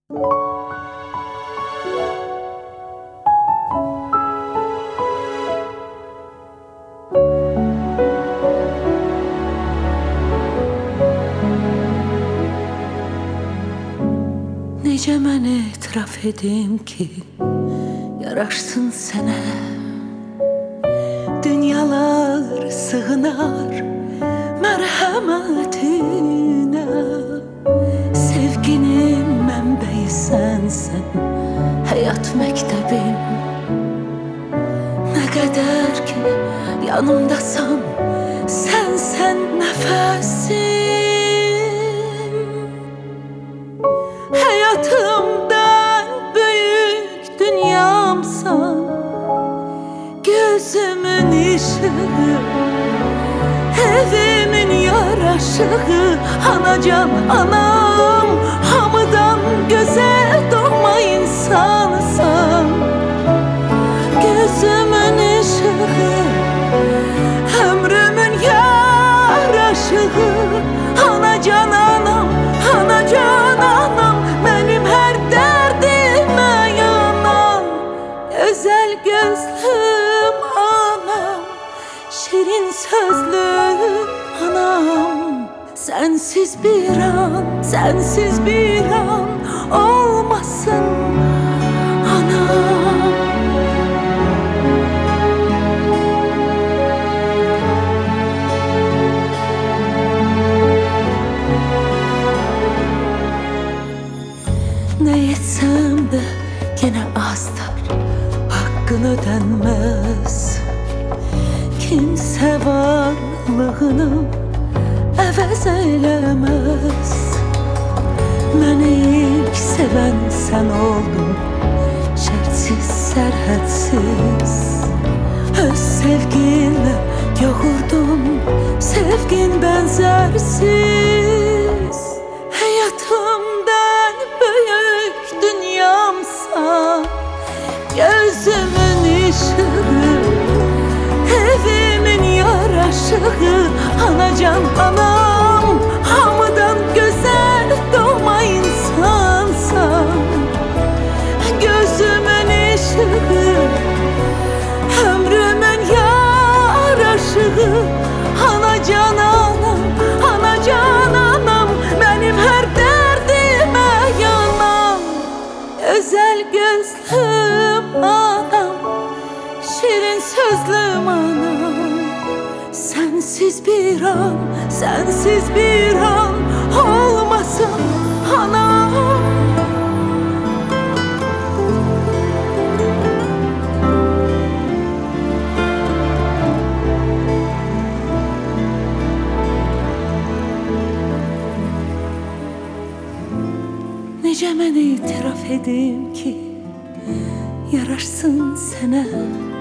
Necə mən etiraf edim ki, yaraşsın sənə. Dünyalar sığınar mərhəmətinə. Sevginin mənbəyi sənsən, həyat məktəbim. Nə qədər ki yanımdasan, sənsən nəfəsim. Hayatımdan büyük dünyamsan, gözümün ışığı, evimin yaraşığı. Anacan anam, hamıdan güzel doğma insansan. Gözümün ışığı, ömrümün yaraşığı. Anacan anam, anacan anam, benim her derdime yanan. Özel gözlüm anam, şirin sözlüm anam. Sensiz bir an, sensiz bir an olmasın anam. Ne etsem de gene azdır, hakkın ödenmez. Kimse varlığını əvəz eləməz. Məni ilk sevən sən oldun, şərtsiz, sərhədsiz. Öz sevginlə yoğurdun, sevgin benzersiz. Hayatımdan büyük dünyamsan, gözümün ışığı, evimin yaraşığı. Anacan anam, hamıdan güzel doğma insansan. Gözümün ışığı, ömrümün yaraşığı. Anacan anam, anacan anam, benim her derdime yanan. Özel gözlüm anam, şirin sözlüm anam. Sensiz bir an, sensiz bir an olmasın anam. Necə mən itiraf edim ki, yaraşsın sənə.